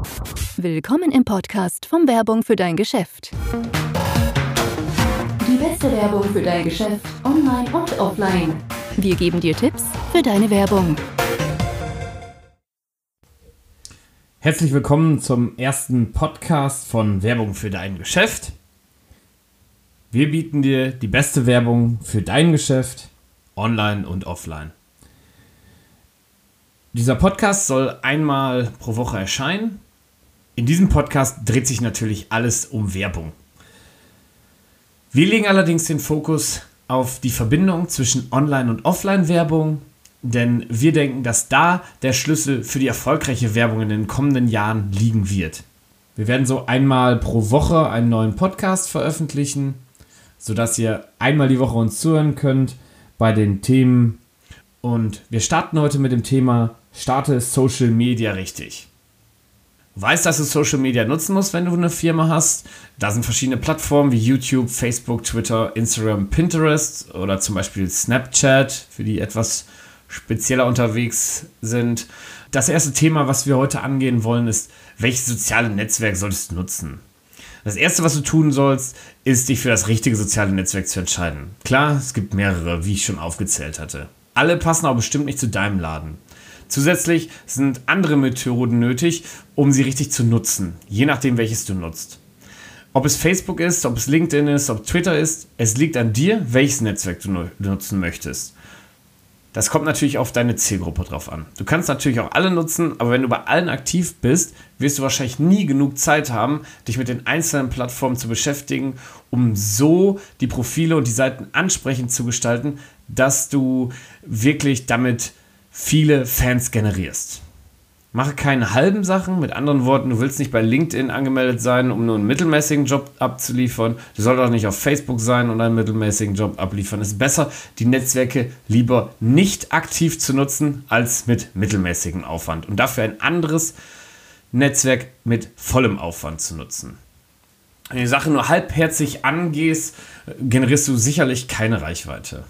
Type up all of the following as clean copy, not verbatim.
Willkommen im Podcast von Werbung für dein Geschäft. Die beste Werbung für dein Geschäft, online und offline. Wir geben dir Tipps für deine Werbung. Herzlich willkommen zum ersten Podcast von Werbung für dein Geschäft. Wir bieten dir die beste Werbung für dein Geschäft, online und offline. Dieser Podcast soll einmal pro Woche erscheinen. In diesem Podcast dreht sich natürlich alles um Werbung. Wir legen allerdings den Fokus auf die Verbindung zwischen Online- und Offline-Werbung, denn wir denken, dass da der Schlüssel für die erfolgreiche Werbung in den kommenden Jahren liegen wird. Wir werden so einmal pro Woche einen neuen Podcast veröffentlichen, sodass ihr einmal die Woche uns zuhören könnt bei den Themen. Und wir starten heute mit dem Thema Starte Social Media richtig. Du weißt, dass du Social Media nutzen musst, wenn du eine Firma hast. Da sind verschiedene Plattformen wie YouTube, Facebook, Twitter, Instagram, Pinterest oder zum Beispiel Snapchat, für die etwas spezieller unterwegs sind. Das erste Thema, was wir heute angehen wollen, ist, welches soziale Netzwerk solltest du nutzen? Das erste, was du tun sollst, ist, dich für das richtige soziale Netzwerk zu entscheiden. Klar, es gibt mehrere, wie ich schon aufgezählt hatte. Alle passen aber bestimmt nicht zu deinem Laden. Zusätzlich sind andere Methoden nötig, um sie richtig zu nutzen, je nachdem, welches du nutzt. Ob es Facebook ist, ob es LinkedIn ist, ob Twitter ist, es liegt an dir, welches Netzwerk du nutzen möchtest. Das kommt natürlich auf deine Zielgruppe drauf an. Du kannst natürlich auch alle nutzen, aber wenn du bei allen aktiv bist, wirst du wahrscheinlich nie genug Zeit haben, dich mit den einzelnen Plattformen zu beschäftigen, um so die Profile und die Seiten ansprechend zu gestalten, dass du wirklich damit viele Fans generierst. Mache keine halben Sachen, mit anderen Worten, du willst nicht bei LinkedIn angemeldet sein, um nur einen mittelmäßigen Job abzuliefern. Du solltest auch nicht auf Facebook sein und einen mittelmäßigen Job abliefern. Es ist besser, die Netzwerke lieber nicht aktiv zu nutzen, als mit mittelmäßigem Aufwand. Und dafür ein anderes Netzwerk mit vollem Aufwand zu nutzen. Wenn du die Sache nur halbherzig angehst, generierst du sicherlich keine Reichweite.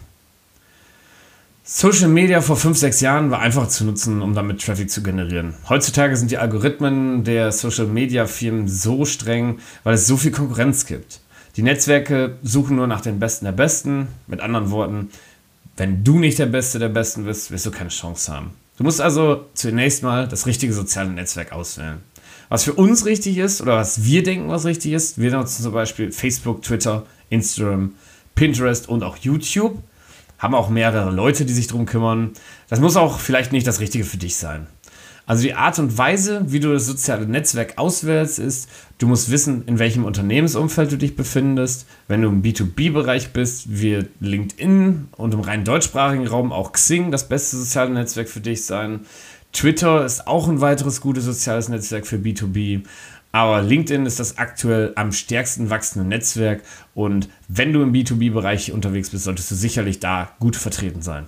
Social Media vor 5-6 Jahren war einfach zu nutzen, um damit Traffic zu generieren. Heutzutage sind die Algorithmen der Social Media Firmen so streng, weil es so viel Konkurrenz gibt. Die Netzwerke suchen nur nach den Besten der Besten. Mit anderen Worten, wenn du nicht der Beste der Besten bist, wirst du keine Chance haben. Du musst also zunächst mal das richtige soziale Netzwerk auswählen. Was für uns richtig ist oder was wir denken, was richtig ist, wir nutzen zum Beispiel Facebook, Twitter, Instagram, Pinterest und auch YouTube. Haben auch mehrere Leute, die sich darum kümmern. Das muss auch vielleicht nicht das Richtige für dich sein. Also die Art und Weise, wie du das soziale Netzwerk auswählst, ist, du musst wissen, in welchem Unternehmensumfeld du dich befindest. Wenn du im B2B-Bereich bist, wird LinkedIn und im rein deutschsprachigen Raum auch Xing das beste soziale Netzwerk für dich sein. Twitter ist auch ein weiteres gutes soziales Netzwerk für B2B. Aber LinkedIn ist das aktuell am stärksten wachsende Netzwerk und wenn du im B2B-Bereich unterwegs bist, solltest du sicherlich da gut vertreten sein.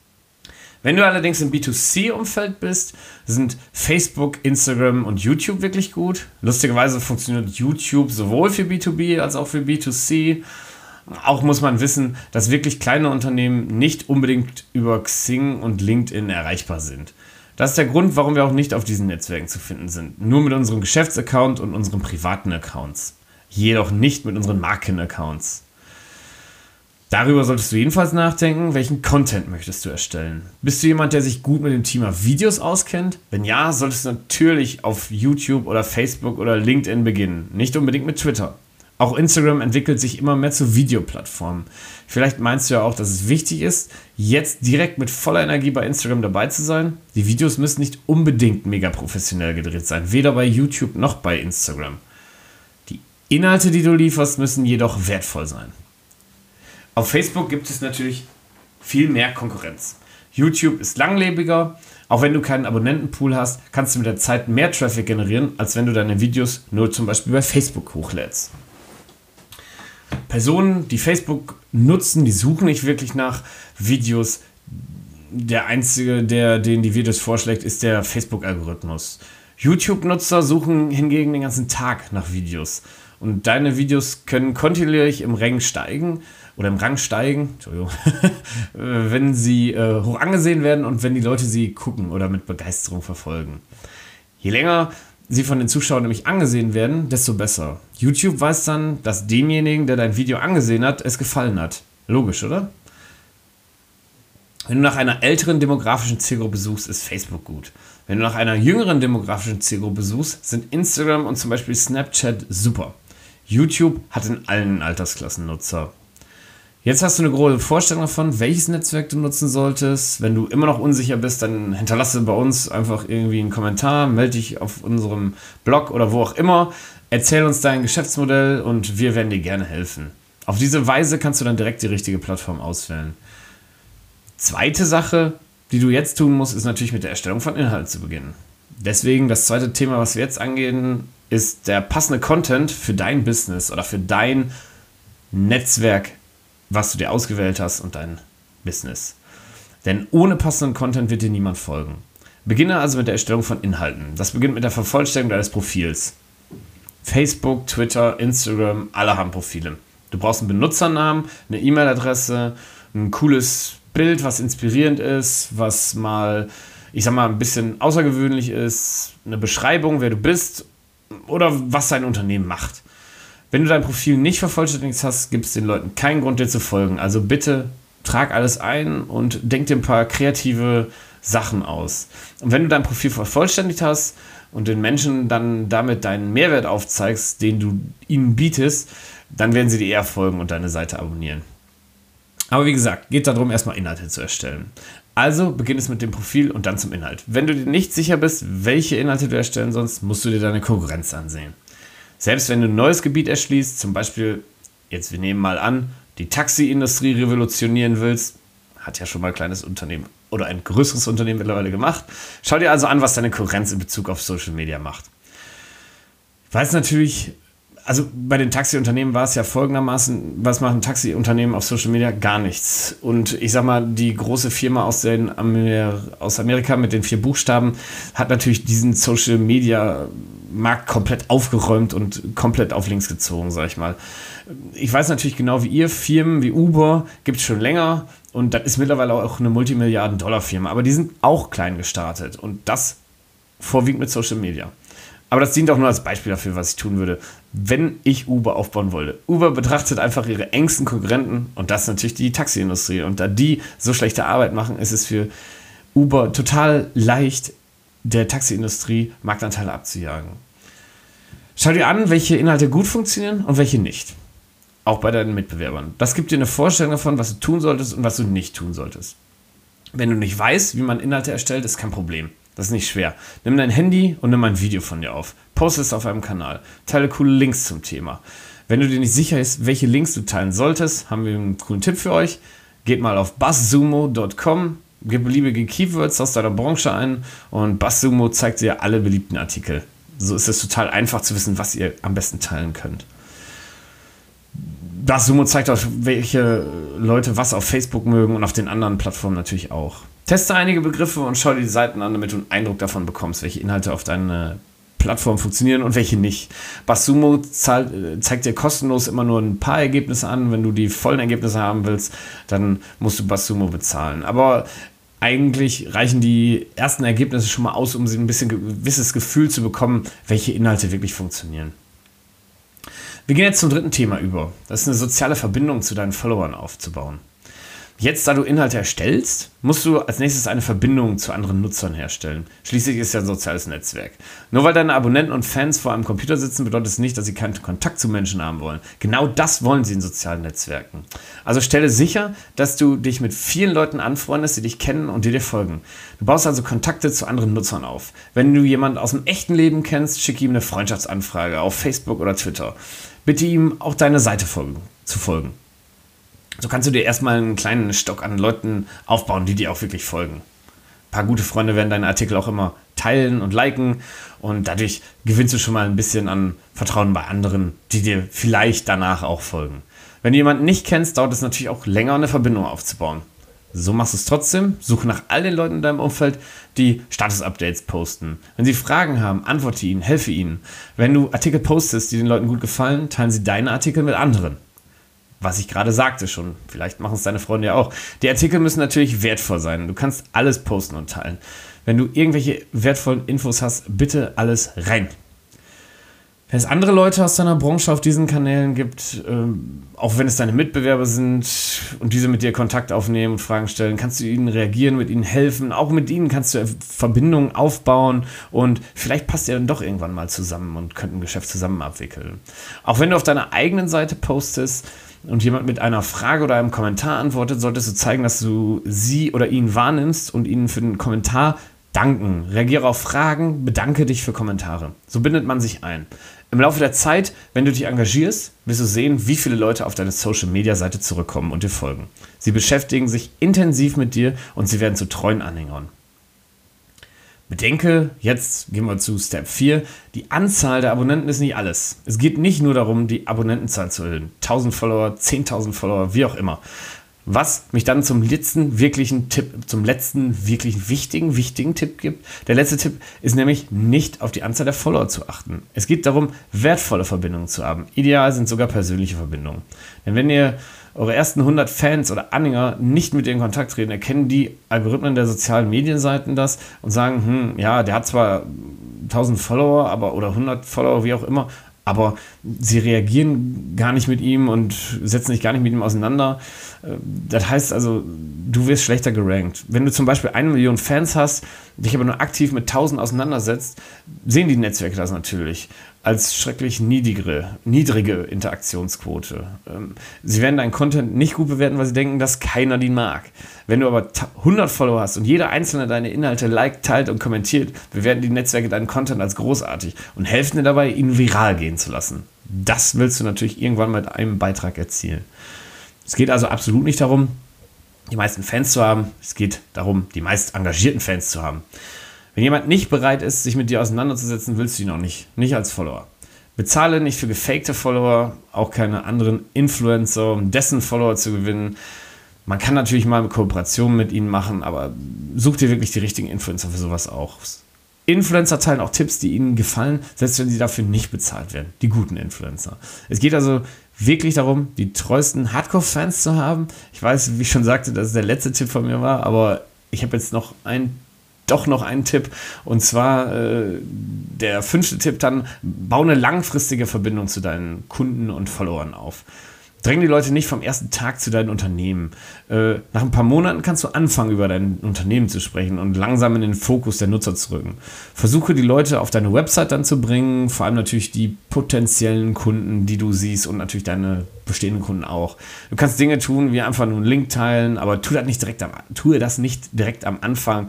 Wenn du allerdings im B2C-Umfeld bist, sind Facebook, Instagram und YouTube wirklich gut. Lustigerweise funktioniert YouTube sowohl für B2B als auch für B2C. Auch muss man wissen, dass wirklich kleine Unternehmen nicht unbedingt über Xing und LinkedIn erreichbar sind. Das ist der Grund, warum wir auch nicht auf diesen Netzwerken zu finden sind. Nur mit unserem Geschäftsaccount und unseren privaten Accounts. Jedoch nicht mit unseren Markenaccounts. Darüber solltest du jedenfalls nachdenken, welchen Content möchtest du erstellen. Bist du jemand, der sich gut mit dem Thema Videos auskennt? Wenn ja, solltest du natürlich auf YouTube oder Facebook oder LinkedIn beginnen. Nicht unbedingt mit Twitter. Auch Instagram entwickelt sich immer mehr zu Videoplattformen. Vielleicht meinst du ja auch, dass es wichtig ist, jetzt direkt mit voller Energie bei Instagram dabei zu sein. Die Videos müssen nicht unbedingt mega professionell gedreht sein, weder bei YouTube noch bei Instagram. Die Inhalte, die du lieferst, müssen jedoch wertvoll sein. Auf Facebook gibt es natürlich viel mehr Konkurrenz. YouTube ist langlebiger. Auch wenn du keinen Abonnentenpool hast, kannst du mit der Zeit mehr Traffic generieren, als wenn du deine Videos nur zum Beispiel bei Facebook hochlädst. Personen, die Facebook nutzen, die suchen nicht wirklich nach Videos. Der einzige, der denen die Videos vorschlägt, ist der Facebook-Algorithmus. YouTube-Nutzer suchen hingegen den ganzen Tag nach Videos. Und deine Videos können kontinuierlich im Rang steigen, wenn sie hoch angesehen werden und wenn die Leute sie gucken oder mit Begeisterung verfolgen. Je länger sie von den Zuschauern nämlich angesehen werden, desto besser. YouTube weiß dann, dass demjenigen, der dein Video angesehen hat, es gefallen hat. Logisch, oder? Wenn du nach einer älteren demografischen Zielgruppe suchst, ist Facebook gut. Wenn du nach einer jüngeren demografischen Zielgruppe suchst, sind Instagram und zum Beispiel Snapchat super. YouTube hat in allen Altersklassen Nutzer. Jetzt hast du eine grobe Vorstellung davon, welches Netzwerk du nutzen solltest. Wenn du immer noch unsicher bist, dann hinterlasse bei uns einfach irgendwie einen Kommentar, melde dich auf unserem Blog oder wo auch immer, erzähl uns dein Geschäftsmodell und wir werden dir gerne helfen. Auf diese Weise kannst du dann direkt die richtige Plattform auswählen. Zweite Sache, die du jetzt tun musst, ist natürlich mit der Erstellung von Inhalten zu beginnen. Deswegen das zweite Thema, was wir jetzt angehen, ist der passende Content für dein Business oder für dein Netzwerk, was du dir ausgewählt hast und dein Business. Denn ohne passenden Content wird dir niemand folgen. Beginne also mit der Erstellung von Inhalten. Das beginnt mit der Vervollständigung deines Profils. Facebook, Twitter, Instagram, alle haben Profile. Du brauchst einen Benutzernamen, eine E-Mail-Adresse, ein cooles Bild, was inspirierend ist, was mal, ich sag mal, ein bisschen außergewöhnlich ist, eine Beschreibung, wer du bist oder was dein Unternehmen macht. Wenn du dein Profil nicht vervollständigt hast, gibt es den Leuten keinen Grund, dir zu folgen. Also bitte trag alles ein und denk dir ein paar kreative Sachen aus. Und wenn du dein Profil vervollständigt hast und den Menschen dann damit deinen Mehrwert aufzeigst, den du ihnen bietest, dann werden sie dir eher folgen und deine Seite abonnieren. Aber wie gesagt, geht darum, erstmal Inhalte zu erstellen. Also beginn es mit dem Profil und dann zum Inhalt. Wenn du dir nicht sicher bist, welche Inhalte du erstellen sollst, musst du dir deine Konkurrenz ansehen. Selbst wenn du ein neues Gebiet erschließt, zum Beispiel, jetzt wir nehmen mal an, die Taxiindustrie revolutionieren willst, hat ja schon mal ein kleines Unternehmen oder ein größeres Unternehmen mittlerweile gemacht, schau dir also an, was deine Konkurrenz in Bezug auf Social Media macht. Ich weiß natürlich, also bei den Taxiunternehmen war es ja folgendermaßen, was macht ein Taxiunternehmen auf Social Media? Gar nichts. Und ich sag mal, die große Firma aus Amerika mit den 4 Buchstaben hat natürlich diesen Social Media Markt komplett aufgeräumt und komplett auf links gezogen, sag ich mal. Ich weiß natürlich genau wie ihr, Firmen wie Uber gibt es schon länger und das ist mittlerweile auch eine Multimilliarden-Dollar-Firma, aber die sind auch klein gestartet und das vorwiegend mit Social Media. Aber das dient auch nur als Beispiel dafür, was ich tun würde, wenn ich Uber aufbauen wollte. Uber betrachtet einfach ihre engsten Konkurrenten und das ist natürlich die Taxiindustrie. Und da die so schlechte Arbeit machen, ist es für Uber total leicht, der Taxiindustrie Marktanteile abzujagen. Schau dir an, welche Inhalte gut funktionieren und welche nicht. Auch bei deinen Mitbewerbern. Das gibt dir eine Vorstellung davon, was du tun solltest und was du nicht tun solltest. Wenn du nicht weißt, wie man Inhalte erstellt, ist kein Problem. Das ist nicht schwer. Nimm dein Handy und nimm ein Video von dir auf. Poste es auf einem Kanal. Teile coole Links zum Thema. Wenn du dir nicht sicher bist, welche Links du teilen solltest, haben wir einen coolen Tipp für euch. Geht mal auf buzzsumo.com, gib beliebige Keywords aus deiner Branche ein und BuzzSumo zeigt dir alle beliebten Artikel. So ist es total einfach zu wissen, was ihr am besten teilen könnt. BuzzSumo zeigt auch, welche Leute was auf Facebook mögen und auf den anderen Plattformen natürlich auch. Teste einige Begriffe und schau dir die Seiten an, damit du einen Eindruck davon bekommst, welche Inhalte auf deiner Plattform funktionieren und welche nicht. BuzzSumo zeigt dir kostenlos immer nur ein paar Ergebnisse an. Wenn du die vollen Ergebnisse haben willst, dann musst du BuzzSumo bezahlen. Aber eigentlich reichen die ersten Ergebnisse schon mal aus, um ein bisschen gewisses Gefühl zu bekommen, welche Inhalte wirklich funktionieren. Wir gehen jetzt zum dritten Thema über. Das ist eine soziale Verbindung zu deinen Followern aufzubauen. Jetzt, da du Inhalte erstellst, musst du als nächstes eine Verbindung zu anderen Nutzern herstellen. Schließlich ist ja ein soziales Netzwerk. Nur weil deine Abonnenten und Fans vor einem Computer sitzen, bedeutet es nicht, dass sie keinen Kontakt zu Menschen haben wollen. Genau das wollen sie in sozialen Netzwerken. Also stelle sicher, dass du dich mit vielen Leuten anfreundest, die dich kennen und die dir folgen. Du baust also Kontakte zu anderen Nutzern auf. Wenn du jemanden aus dem echten Leben kennst, schicke ihm eine Freundschaftsanfrage auf Facebook oder Twitter. Bitte ihm auch deine Seite zu folgen. So kannst du dir erstmal einen kleinen Stock an Leuten aufbauen, die dir auch wirklich folgen. Ein paar gute Freunde werden deine Artikel auch immer teilen und liken und dadurch gewinnst du schon mal ein bisschen an Vertrauen bei anderen, die dir vielleicht danach auch folgen. Wenn du jemanden nicht kennst, dauert es natürlich auch länger, eine Verbindung aufzubauen. So machst du es trotzdem. Suche nach all den Leuten in deinem Umfeld, die Status-Updates posten. Wenn sie Fragen haben, antworte ihnen, helfe ihnen. Wenn du Artikel postest, die den Leuten gut gefallen, teilen sie deine Artikel mit anderen. Was ich gerade sagte schon, vielleicht machen es deine Freunde ja auch. Die Artikel müssen natürlich wertvoll sein. Du kannst alles posten und teilen. Wenn du irgendwelche wertvollen Infos hast, bitte alles rein. Wenn es andere Leute aus deiner Branche auf diesen Kanälen gibt, auch wenn es deine Mitbewerber sind und diese mit dir Kontakt aufnehmen und Fragen stellen, kannst du ihnen reagieren, mit ihnen helfen. Auch mit ihnen kannst du Verbindungen aufbauen und vielleicht passt ihr dann doch irgendwann mal zusammen und könnt ein Geschäft zusammen abwickeln. Auch wenn du auf deiner eigenen Seite postest und jemand mit einer Frage oder einem Kommentar antwortet, solltest du zeigen, dass du sie oder ihn wahrnimmst und ihnen für den Kommentar danken. Reagiere auf Fragen, bedanke dich für Kommentare. So bindet man sich ein. Im Laufe der Zeit, wenn du dich engagierst, wirst du sehen, wie viele Leute auf deine Social-Media-Seite zurückkommen und dir folgen. Sie beschäftigen sich intensiv mit dir und sie werden zu treuen Anhängern. Bedenke, jetzt gehen wir zu Step 4, die Anzahl der Abonnenten ist nicht alles. Es geht nicht nur darum, die Abonnentenzahl zu erhöhen. 1000 Follower, 10.000 Follower, wie auch immer. Was mich dann zum letzten wirklich wichtigen Tipp gibt. Der letzte Tipp ist nämlich, nicht auf die Anzahl der Follower zu achten. Es geht darum, wertvolle Verbindungen zu haben. Ideal sind sogar persönliche Verbindungen. Denn wenn ihr eure ersten 100 Fans oder Anhänger nicht mit dir in Kontakt treten, erkennen die Algorithmen der sozialen Medienseiten das und sagen, ja, der hat zwar 1000 Follower oder 100 Follower, wie auch immer, aber sie reagieren gar nicht mit ihm und setzen sich gar nicht mit ihm auseinander. Das heißt also, du wirst schlechter gerankt. Wenn du zum Beispiel 1 Million Fans hast, dich aber nur aktiv mit 1000 auseinandersetzt, sehen die Netzwerke das natürlich als schrecklich niedrige Interaktionsquote. Sie werden deinen Content nicht gut bewerten, weil sie denken, dass keiner den mag. Wenn du aber 100 Follower hast und jeder Einzelne deine Inhalte liked, teilt und kommentiert, bewerten die Netzwerke deinen Content als großartig und helfen dir dabei, ihn viral gehen zu lassen. Das willst du natürlich irgendwann mit einem Beitrag erzielen. Es geht also absolut nicht darum, die meisten Fans zu haben. Es geht darum, die meist engagierten Fans zu haben. Wenn jemand nicht bereit ist, sich mit dir auseinanderzusetzen, willst du ihn auch nicht als Follower. Bezahle nicht für gefakte Follower, auch keine anderen Influencer, um dessen Follower zu gewinnen. Man kann natürlich mal eine Kooperation mit ihnen machen, aber such dir wirklich die richtigen Influencer für sowas auch. Influencer teilen auch Tipps, die ihnen gefallen, selbst wenn sie dafür nicht bezahlt werden. Die guten Influencer. Es geht also wirklich darum, die treuesten Hardcore-Fans zu haben. Ich weiß, wie ich schon sagte, dass es der letzte Tipp von mir war, aber ich habe jetzt noch einen Tipp, und zwar der 5. Tipp dann: Bau eine langfristige Verbindung zu deinen Kunden und Followern auf. Dräng die Leute nicht vom ersten Tag zu deinem Unternehmen. Nach ein paar Monaten kannst du anfangen, über dein Unternehmen zu sprechen und langsam in den Fokus der Nutzer zu rücken. Versuche die Leute auf deine Website dann zu bringen, vor allem natürlich die potenziellen Kunden, die du siehst, und natürlich deine bestehenden Kunden auch. Du kannst Dinge tun, wie einfach nur einen Link teilen, aber tue das nicht direkt am Anfang,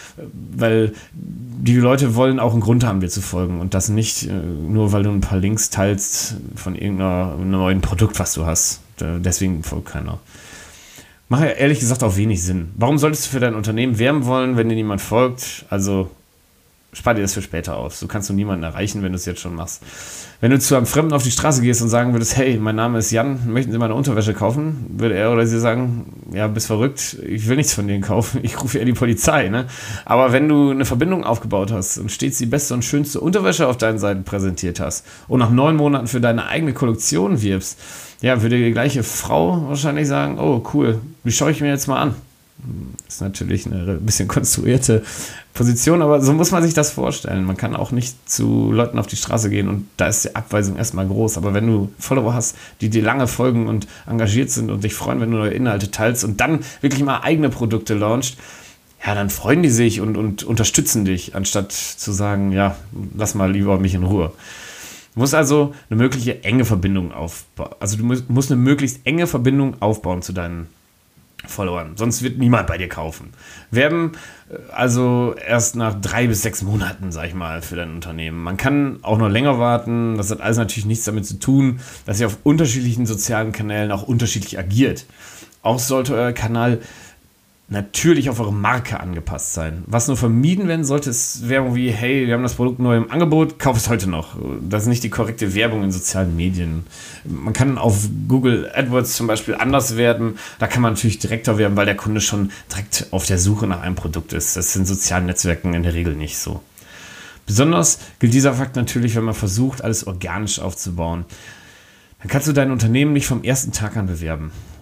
weil die Leute wollen auch einen Grund haben, dir zu folgen, und das nicht nur, weil du ein paar Links teilst von irgendeinem neuen Produkt, was du hast. Deswegen folgt keiner. Macht ja ehrlich gesagt auch wenig Sinn. Warum solltest du für dein Unternehmen werben wollen, wenn dir niemand folgt? Also spar dir das für später auf. So kannst du niemanden erreichen, wenn du es jetzt schon machst. Wenn du zu einem Fremden auf die Straße gehst und sagen würdest, hey, mein Name ist Jan, möchten Sie meine Unterwäsche kaufen? Würde er oder sie sagen, ja, bist verrückt, ich will nichts von denen kaufen, ich rufe eher die Polizei. Ne? Aber wenn du eine Verbindung aufgebaut hast und stets die beste und schönste Unterwäsche auf deinen Seiten präsentiert hast und nach 9 Monaten für deine eigene Kollektion wirbst, ja, würde die gleiche Frau wahrscheinlich sagen, oh cool, die schaue ich mir jetzt mal an. Das ist natürlich eine bisschen konstruierte Position, aber so muss man sich das vorstellen. Man kann auch nicht zu Leuten auf die Straße gehen und da ist die Abweisung erstmal groß. Aber wenn du Follower hast, die dir lange folgen und engagiert sind und dich freuen, wenn du neue Inhalte teilst und dann wirklich mal eigene Produkte launchst, ja, dann freuen die sich und unterstützen dich, anstatt zu sagen, ja, lass mal lieber mich in Ruhe. Du musst also eine mögliche enge Verbindung aufbauen. Also du musst eine möglichst enge Verbindung aufbauen zu deinen Followern, sonst wird niemand bei dir kaufen. Werben also erst nach 3 bis 6 Monaten, sag ich mal, für dein Unternehmen. Man kann auch noch länger warten. Das hat alles natürlich nichts damit zu tun, dass ihr auf unterschiedlichen sozialen Kanälen auch unterschiedlich agiert. Auch sollte euer Kanal natürlich auf eure Marke angepasst sein. Was nur vermieden werden sollte, ist Werbung wie, hey, wir haben das Produkt neu im Angebot, kauf es heute noch. Das ist nicht die korrekte Werbung in sozialen Medien. Man kann auf Google AdWords zum Beispiel anders werben. Da kann man natürlich direkter werben, weil der Kunde schon direkt auf der Suche nach einem Produkt ist. Das ist in sozialen Netzwerken in der Regel nicht so. Besonders gilt dieser Fakt natürlich, wenn man versucht, alles organisch aufzubauen. Dann kannst du dein Unternehmen nicht vom ersten Tag an bewerben.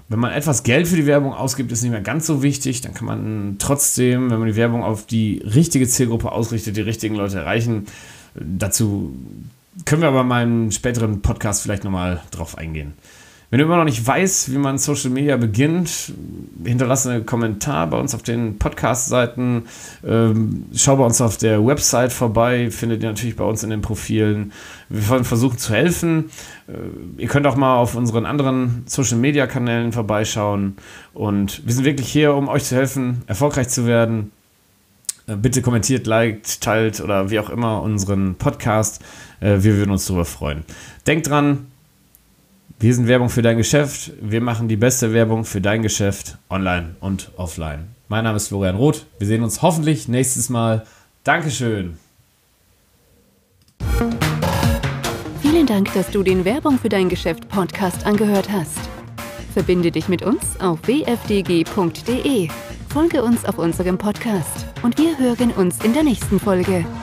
wenn man etwas Geld für die Werbung ausgibt, ist nicht mehr ganz so wichtig. Dann kann man trotzdem, wenn man die Werbung auf die richtige Zielgruppe ausrichtet, die richtigen Leute erreichen. Dazu können wir aber mal in einem späteren Podcast vielleicht nochmal drauf eingehen. Wenn du immer noch nicht weißt, wie man Social Media beginnt, hinterlasse einen Kommentar bei uns auf den Podcast-Seiten. Schau bei uns auf der Website vorbei, findet ihr natürlich bei uns in den Profilen. Wir wollen versuchen zu helfen. Ihr könnt auch mal auf unseren anderen Social Media Kanälen vorbeischauen. Und wir sind wirklich hier, um euch zu helfen, erfolgreich zu werden. Bitte kommentiert, liked, teilt oder wie auch immer unseren Podcast. Wir würden uns darüber freuen. Denkt dran, wir sind Werbung für dein Geschäft. Wir machen die beste Werbung für dein Geschäft online und offline. Mein Name ist Florian Roth. Wir sehen uns hoffentlich nächstes Mal. Dankeschön. Vielen Dank, dass du den Werbung für dein Geschäft Podcast angehört hast. Verbinde dich mit uns auf wfdg.de. Folge uns auf unserem Podcast und wir hören uns in der nächsten Folge.